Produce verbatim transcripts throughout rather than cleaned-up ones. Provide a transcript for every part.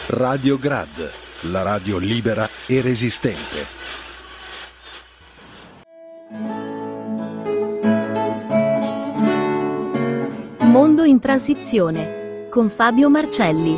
Radio Grad, la radio libera e resistente. Mondo in transizione con Fabio Marcelli.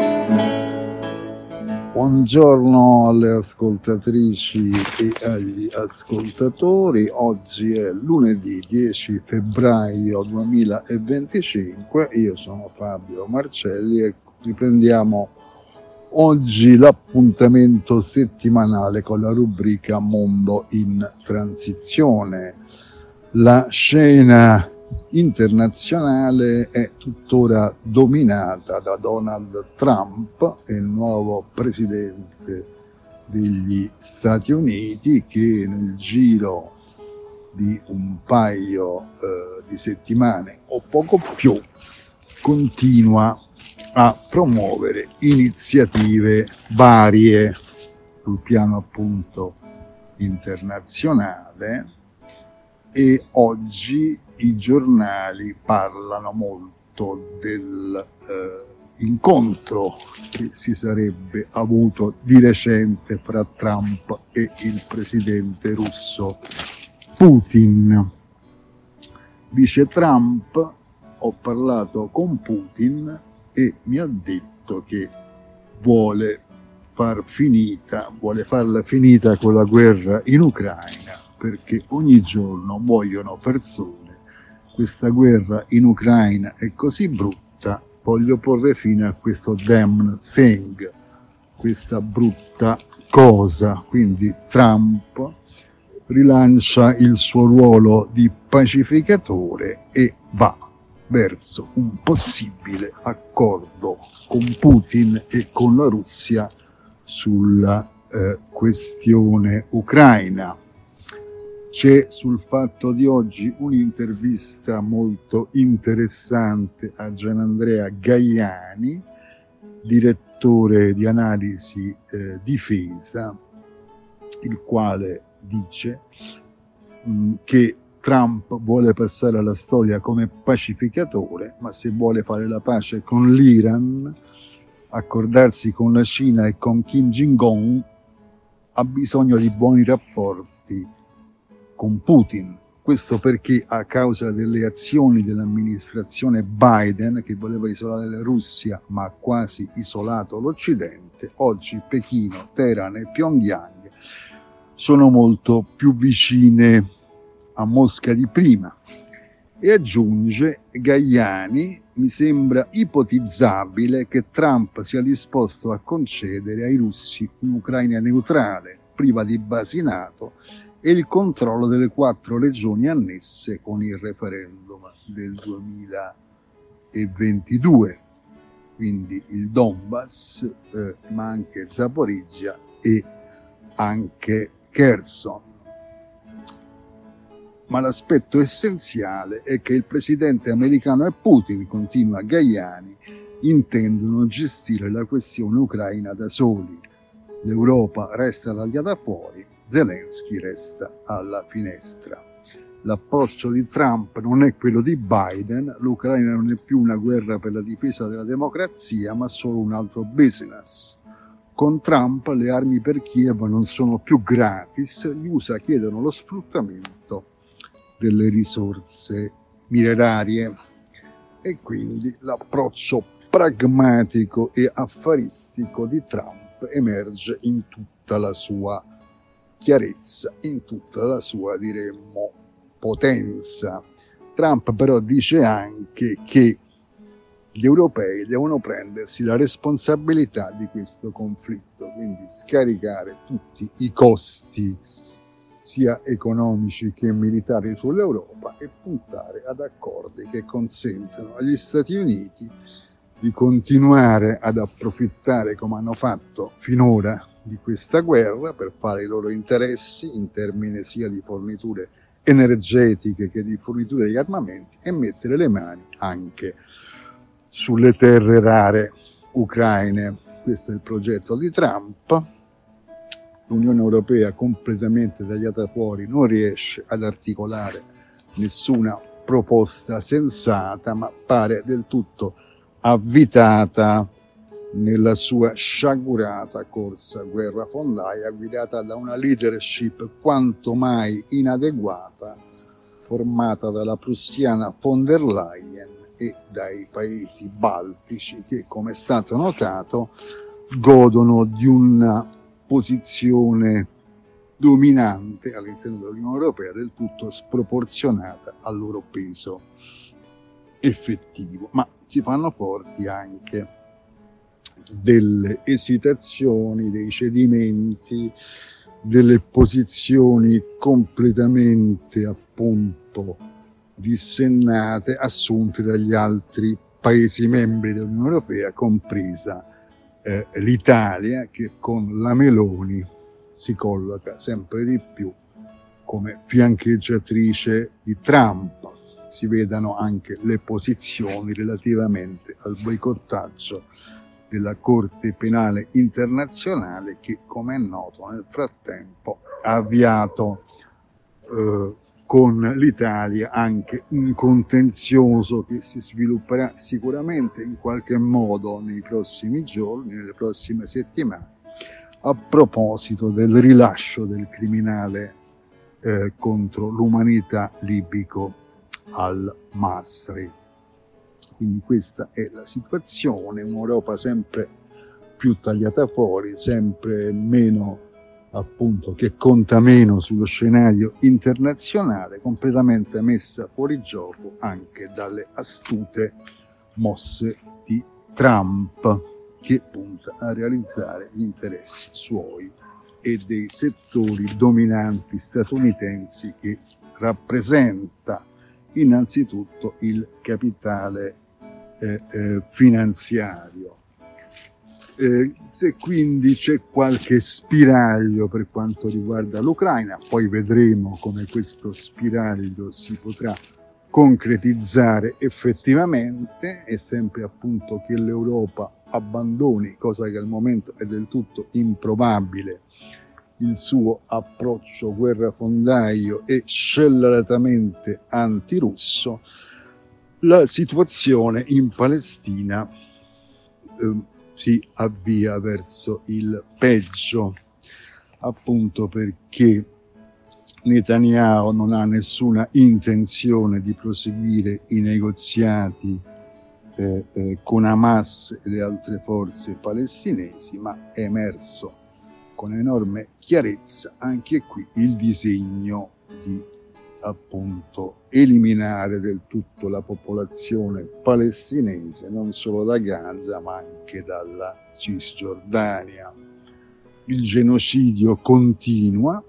Buongiorno alle ascoltatrici e agli ascoltatori. Oggi è lunedì dieci febbraio duemilaventicinque. Io sono Fabio Marcelli e riprendiamo oggi l'appuntamento settimanale con la rubrica Mondo in transizione. La scena internazionale è tuttora dominata da Donald Trump, il nuovo presidente degli Stati Uniti, che nel giro di un paio eh, di settimane o poco più continua a promuovere iniziative varie sul piano appunto internazionale, e oggi i giornali parlano molto dell'incontro eh, che si sarebbe avuto di recente fra Trump e il presidente russo Putin. Dice Trump: ho parlato con Putin e mi ha detto che vuole far finita, vuole farla finita con la guerra in Ucraina, perché ogni giorno muoiono persone. Questa guerra in Ucraina è così brutta, voglio porre fine a questo damn thing, questa brutta cosa. Quindi Trump rilancia il suo ruolo di pacificatore e va verso un possibile accordo con Putin e con la Russia sulla eh, questione ucraina. C'è sul Fatto di Oggi un'intervista molto interessante a Gianandrea Gaiani, direttore di analisi eh, difesa, il quale dice mh, che Trump vuole passare alla storia come pacificatore, ma se vuole fare la pace con l'Iran, accordarsi con la Cina e con Kim Jong-un, ha bisogno di buoni rapporti con Putin. Questo perché, a causa delle azioni dell'amministrazione Biden, che voleva isolare la Russia ma ha quasi isolato l'Occidente, oggi Pechino, Teheran e Pyongyang sono molto più vicine a Mosca di prima. E aggiunge Gaiani: mi sembra ipotizzabile che Trump sia disposto a concedere ai russi un'Ucraina neutrale, priva di basi NATO, e il controllo delle quattro regioni annesse con il referendum del duemilaventidue, quindi il Donbass, eh, ma anche Zaporizhia e anche Kherson. Ma l'aspetto essenziale è che il presidente americano e Putin, continua Gaiani, intendono gestire la questione ucraina da soli. L'Europa resta tagliata fuori, Zelensky resta alla finestra. L'approccio di Trump non è quello di Biden, l'Ucraina non è più una guerra per la difesa della democrazia, ma solo un altro business. Con Trump le armi per Kiev non sono più gratis, gli U S A chiedono lo sfruttamento delle risorse minerarie, e quindi l'approccio pragmatico e affaristico di Trump emerge in tutta la sua chiarezza, in tutta la sua, diremmo, potenza. Trump però dice anche che gli europei devono prendersi la responsabilità di questo conflitto, quindi scaricare tutti i costi sia economici che militari sull'Europa e puntare ad accordi che consentano agli Stati Uniti di continuare ad approfittare, come hanno fatto finora, di questa guerra per fare i loro interessi in termini sia di forniture energetiche che di forniture di armamenti, e mettere le mani anche sulle terre rare ucraine. Questo è il progetto di Trump. L'Unione Europea, completamente tagliata fuori, non riesce ad articolare nessuna proposta sensata, ma pare del tutto avvitata nella sua sciagurata corsa guerrafondaia guidata da una leadership quanto mai inadeguata, formata dalla prussiana von der Leyen e dai paesi baltici che, come è stato notato, godono di una posizione dominante all'interno dell'Unione Europea del tutto sproporzionata al loro peso effettivo, ma si fanno forti anche delle esitazioni, dei cedimenti, delle posizioni completamente appunto dissennate assunte dagli altri Paesi membri dell'Unione Europea, compresa eh, l'Italia, che con la Meloni si colloca sempre di più come fiancheggiatrice di Trump. Si vedano anche le posizioni relativamente al boicottaggio della Corte Penale Internazionale che, come è noto, nel frattempo ha avviato eh, con l'Italia anche un contenzioso che si svilupperà sicuramente in qualche modo nei prossimi giorni, nelle prossime settimane, a proposito del rilascio del criminale eh, contro l'umanità libico al-Masri. Quindi questa è la situazione, un'Europa sempre più tagliata fuori, sempre meno, appunto, che conta meno sullo scenario internazionale, completamente messa fuori gioco anche dalle astute mosse di Trump, che punta a realizzare gli interessi suoi e dei settori dominanti statunitensi che rappresenta innanzitutto il capitale eh, eh, finanziario. Eh, se quindi c'è qualche spiraglio per quanto riguarda l'Ucraina, poi vedremo come questo spiraglio si potrà concretizzare effettivamente, è sempre appunto che l'Europa abbandoni, cosa che al momento è del tutto improbabile, il suo approccio guerrafondaio e scelleratamente antirusso. La situazione in Palestina eh, si avvia verso il peggio, appunto perché Netanyahu non ha nessuna intenzione di proseguire i negoziati eh, eh, con Hamas e le altre forze palestinesi, ma è emerso con enorme chiarezza anche qui il disegno di appunto eliminare del tutto la popolazione palestinese, non solo da Gaza ma anche dalla Cisgiordania. Il genocidio continua,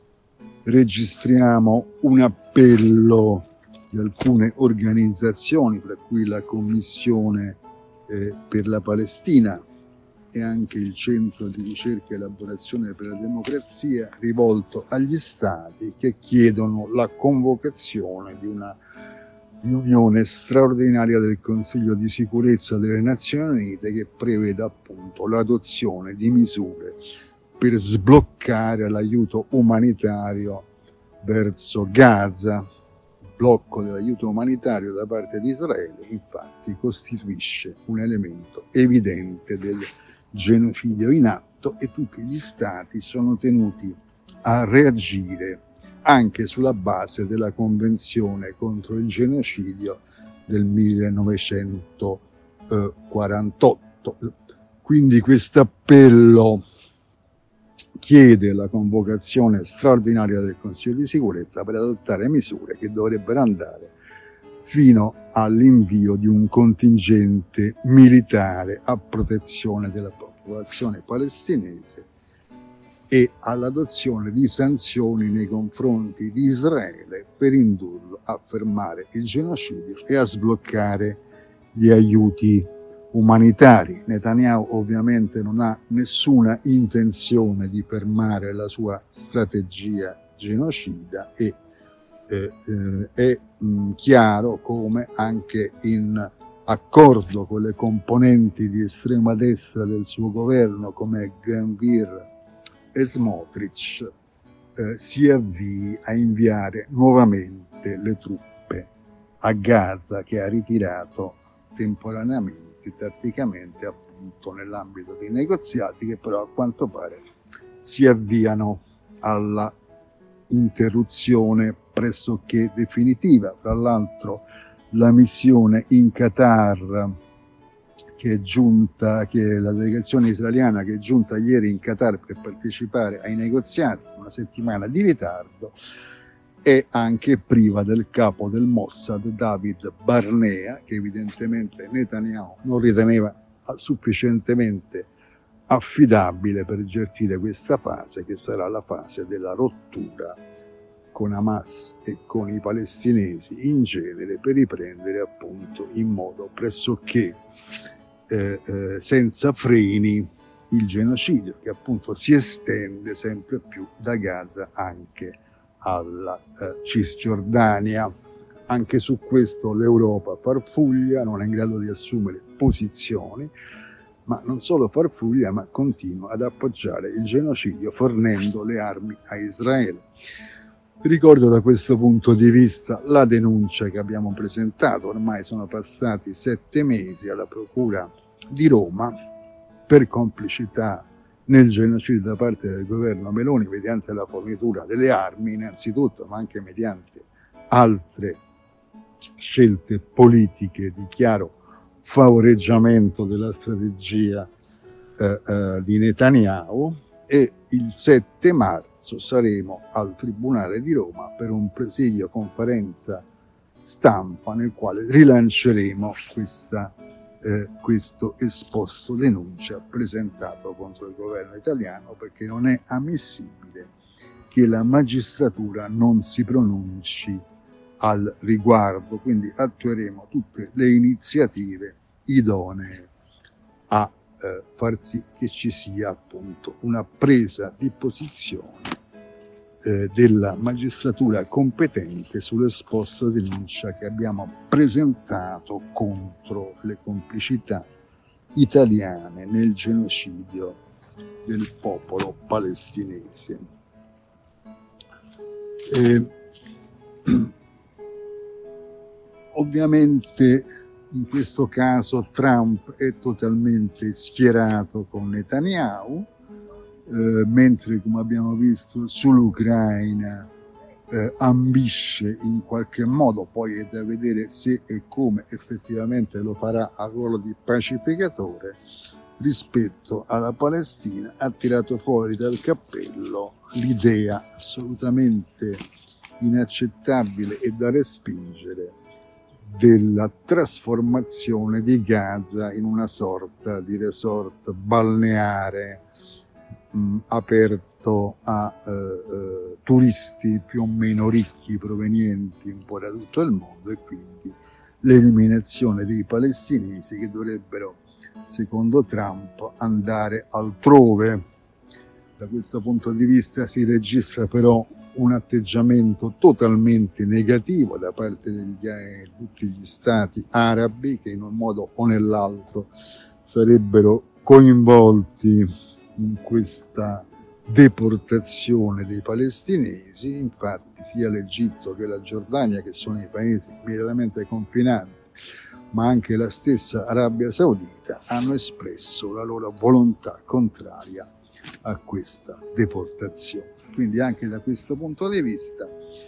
registriamo un appello di alcune organizzazioni, tra cui la Commissione eh, per la Palestina e anche il Centro di Ricerca e Elaborazione per la Democrazia, rivolto agli Stati che chiedono la convocazione di una riunione straordinaria del Consiglio di Sicurezza delle Nazioni Unite che preveda appunto l'adozione di misure per sbloccare l'aiuto umanitario verso Gaza. Il blocco dell'aiuto umanitario da parte di Israele, infatti, costituisce un elemento evidente del genocidio in atto e tutti gli stati sono tenuti a reagire anche sulla base della Convenzione contro il genocidio del millenovecentoquarantotto. Quindi questo appello chiede la convocazione straordinaria del Consiglio di Sicurezza per adottare misure che dovrebbero andare fino all'invio di un contingente militare a protezione della popolazione palestinese e all'adozione di sanzioni nei confronti di Israele per indurlo a fermare il genocidio e a sbloccare gli aiuti umanitari. Netanyahu ovviamente non ha nessuna intenzione di fermare la sua strategia genocida e eh, eh, è mh, chiaro come anche in accordo con le componenti di estrema destra del suo governo come Gvir e Smotrich eh, si avvii a inviare nuovamente le truppe a Gaza, che ha ritirato temporaneamente, tatticamente appunto appunto nell'ambito dei negoziati, che però a quanto pare si avviano alla interruzione pressoché definitiva. Fra l'altro la missione in Qatar, che è giunta, che è la delegazione israeliana che è giunta ieri in Qatar per partecipare ai negoziati, una settimana di ritardo, è anche priva del capo del Mossad, David Barnea, che evidentemente Netanyahu non riteneva sufficientemente affidabile per gestire questa fase, che sarà la fase della rottura con Hamas e con i palestinesi in genere, per riprendere appunto in modo pressoché eh, eh, senza freni il genocidio, che appunto si estende sempre più da Gaza anche alla eh, Cisgiordania. Anche su questo l'Europa farfuglia, non è in grado di assumere posizioni, ma non solo farfuglia, ma continua ad appoggiare il genocidio fornendo le armi a Israele. Ricordo da questo punto di vista la denuncia che abbiamo presentato, ormai sono passati sette mesi, alla Procura di Roma per complicità nel genocidio da parte del governo Meloni mediante la fornitura delle armi innanzitutto, ma anche mediante altre scelte politiche di chiaro favoreggiamento della strategia eh, eh, di Netanyahu. E il sette marzo saremo al Tribunale di Roma per un presidio conferenza stampa nel quale rilanceremo questa, eh, questo esposto denuncia presentato contro il governo italiano, perché non è ammissibile che la magistratura non si pronunci al riguardo. Quindi attueremo tutte le iniziative idonee a eh, far sì che ci sia appunto una presa di posizione eh, della magistratura competente sull'esposto denuncia che abbiamo presentato contro le complicità italiane nel genocidio del popolo palestinese. Eh, Ovviamente in questo caso Trump è totalmente schierato con Netanyahu, eh, mentre, come abbiamo visto, sull'Ucraina eh, ambisce in qualche modo, poi è da vedere se e come effettivamente lo farà a ruolo di pacificatore. Rispetto alla Palestina ha tirato fuori dal cappello l'idea assolutamente inaccettabile e da respingere della trasformazione di Gaza in una sorta di resort balneare mh, aperto a eh, eh, turisti più o meno ricchi provenienti un po' da tutto il mondo, e quindi l'eliminazione dei palestinesi che dovrebbero, secondo Trump, andare altrove. Da questo punto di vista si registra però un atteggiamento totalmente negativo da parte di tutti gli stati arabi, che in un modo o nell'altro sarebbero coinvolti in questa deportazione dei palestinesi. Infatti sia l'Egitto che la Giordania, che sono i paesi immediatamente confinanti, ma anche la stessa Arabia Saudita, hanno espresso la loro volontà contraria a questa deportazione. Quindi anche da questo punto di vista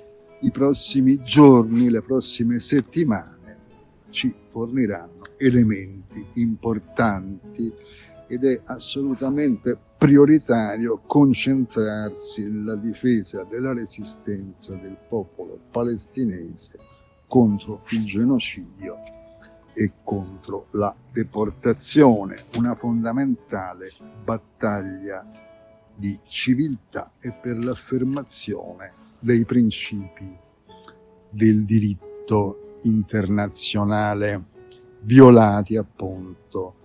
i prossimi giorni, le prossime settimane ci forniranno elementi importanti, ed è assolutamente prioritario concentrarsi nella difesa della resistenza del popolo palestinese contro il genocidio e contro la deportazione, una fondamentale battaglia di civiltà e per l'affermazione dei principi del diritto internazionale, violati appunto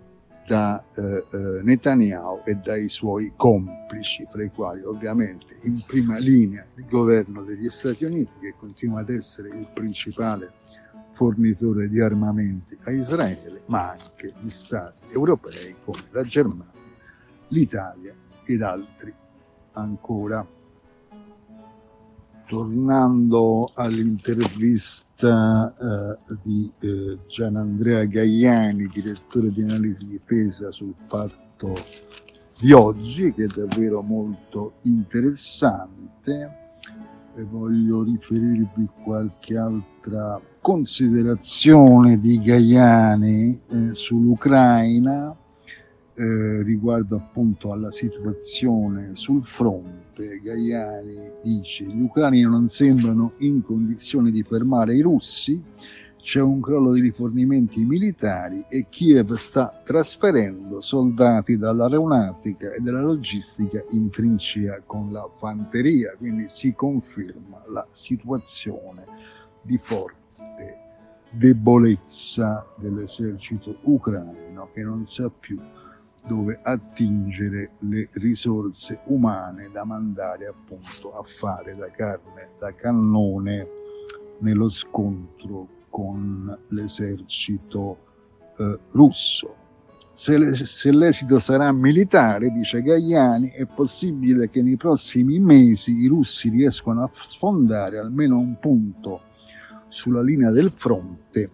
da eh, eh, Netanyahu e dai suoi complici, fra i quali ovviamente in prima linea il governo degli Stati Uniti, che continua ad essere il principale fornitore di armamenti a Israele, ma anche gli stati europei come la Germania, l'Italia ed altri ancora. tornando all'intervista eh, di eh, Gianandrea Gaiani, direttore di analisi difesa, sul Fatto di oggi, che è davvero molto interessante, e voglio riferirvi qualche altra considerazione di Gaiani eh, sull'Ucraina eh, riguardo appunto alla situazione sul fronte. Gaiani dice: gli ucraini non sembrano in condizione di fermare i russi, c'è un crollo di rifornimenti militari e Kiev sta trasferendo soldati dall'aeronautica e dalla logistica in trincea con la fanteria, quindi si conferma la situazione di forte debolezza dell'esercito ucraino, che non sa più dove attingere le risorse umane da mandare appunto a fare da carne da cannone nello scontro con l'esercito eh, russo. Se, le, se l'esito sarà militare, dice Gaiani, è possibile che nei prossimi mesi i russi riescano a sfondare almeno un punto sulla linea del fronte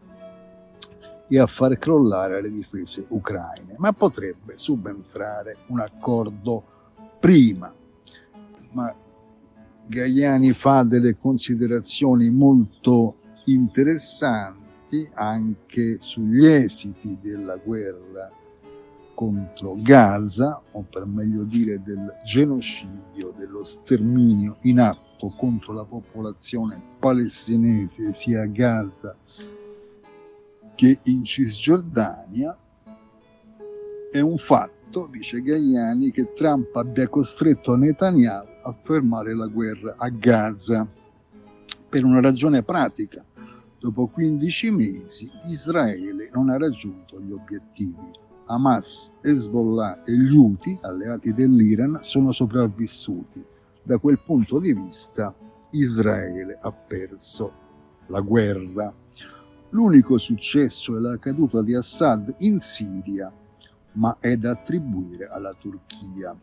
e a far crollare le difese ucraine, ma potrebbe subentrare un accordo prima. Ma Gaiani fa delle considerazioni molto interessanti anche sugli esiti della guerra contro Gaza, o per meglio dire del genocidio, dello sterminio in atto contro la popolazione palestinese sia a Gaza che in Cisgiordania. È un fatto, dice Gaiani, che Trump abbia costretto Netanyahu a fermare la guerra a Gaza per una ragione pratica. Dopo quindici mesi Israele non ha raggiunto gli obiettivi. Hamas, Hezbollah e gli Houthi, alleati dell'Iran, sono sopravvissuti. Da quel punto di vista Israele ha perso la guerra. L'unico successo è la caduta di Assad in Siria, ma è da attribuire alla Turchia.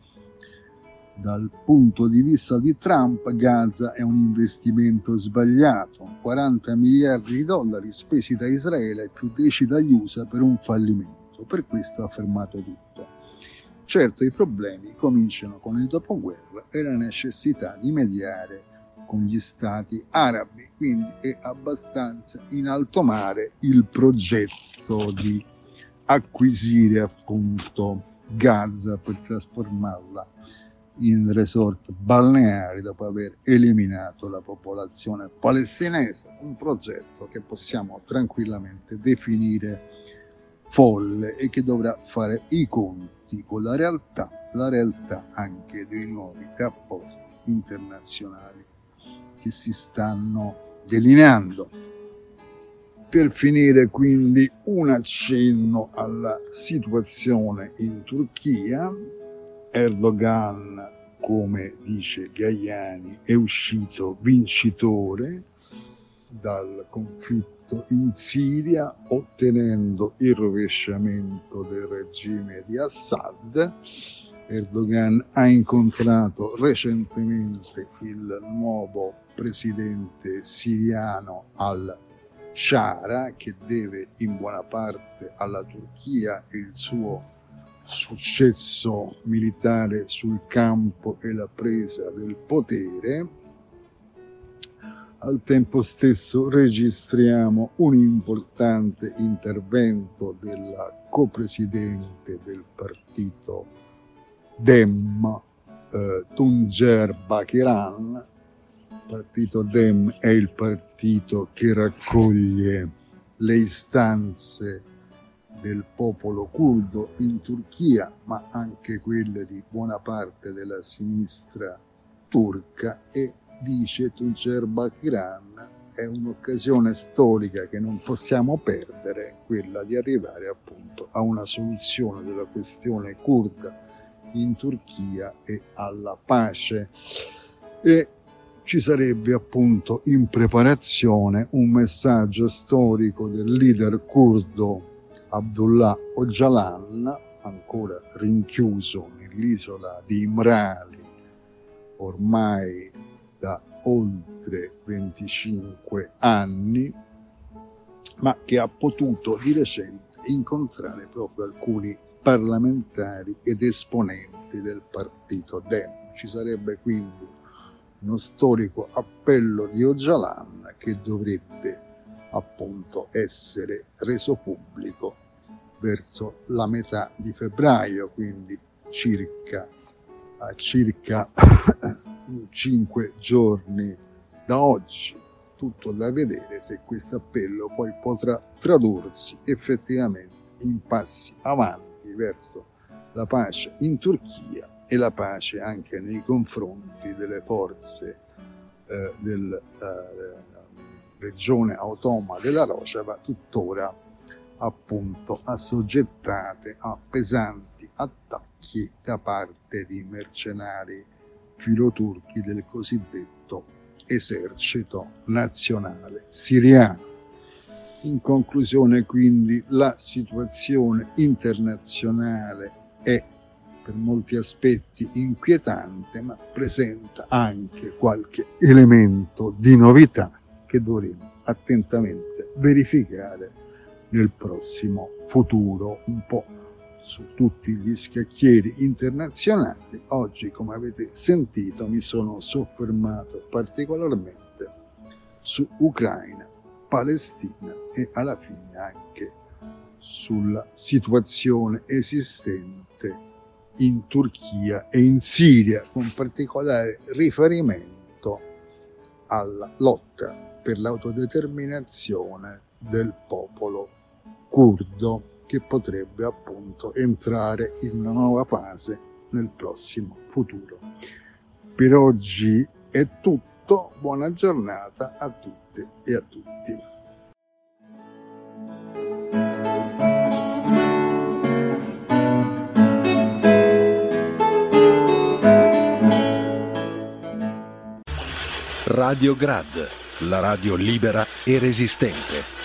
Dal punto di vista di Trump, Gaza è un investimento sbagliato, quaranta miliardi di dollari spesi da Israele più dieci dagli U S A per un fallimento, per questo ha fermato tutto. Certo, i problemi cominciano con il dopoguerra e la necessità di mediare con gli stati arabi, quindi è abbastanza in alto mare il progetto di acquisire appunto Gaza per trasformarla in resort balneari dopo aver eliminato la popolazione palestinese, un progetto che possiamo tranquillamente definire folle e che dovrà fare i conti con la realtà, la realtà anche dei nuovi rapporti internazionali che si stanno delineando. Per finire, quindi, un accenno alla situazione in Turchia. Erdogan, come dice Gaiani, è uscito vincitore dal conflitto in Siria, ottenendo il rovesciamento del regime di Assad. Erdogan ha incontrato recentemente il nuovo presidente siriano al-Shara, che deve in buona parte alla Turchia e il suo successo militare sul campo e la presa del potere. Al tempo stesso registriamo un importante intervento della copresidente del partito Dem, eh, Tuncer Bakiran. Il partito Dem è il partito che raccoglie le istanze del popolo curdo in Turchia, ma anche quelle di buona parte della sinistra turca, e dice Tuncer Bakiran è un'occasione storica che non possiamo perdere, quella di arrivare appunto a una soluzione della questione curda in Turchia e alla pace. E ci sarebbe appunto in preparazione un messaggio storico del leader curdo Abdullah Öcalan, ancora rinchiuso nell'isola di Imrali, ormai da oltre venticinque anni, ma che ha potuto di recente incontrare proprio alcuni parlamentari ed esponenti del partito Dem. Ci sarebbe quindi uno storico appello di Öcalan che dovrebbe appunto essere reso pubblico verso la metà di febbraio, quindi circa, a circa cinque giorni da oggi. Tutto da vedere se questo appello poi potrà tradursi effettivamente in passi avanti verso la pace in Turchia e la pace anche nei confronti delle forze eh, della eh, regione autonoma della Rojava, tuttora appunto assoggettate a pesanti attacchi da parte di mercenari filoturchi del cosiddetto esercito nazionale siriano. In conclusione, quindi, la situazione internazionale è per molti aspetti inquietante, ma presenta anche qualche elemento di novità che dovremo attentamente verificare nel prossimo futuro, un po' su tutti gli scacchieri internazionali. Oggi, come avete sentito, mi sono soffermato particolarmente su Ucraina, Palestina e alla fine anche sulla situazione esistente in Turchia e in Siria, con particolare riferimento alla lotta per l'autodeterminazione del popolo curdo, che potrebbe appunto entrare in una nuova fase nel prossimo futuro. Per oggi è tutto, buona giornata a tutte e a tutti. Radio Grad, la radio libera e resistente.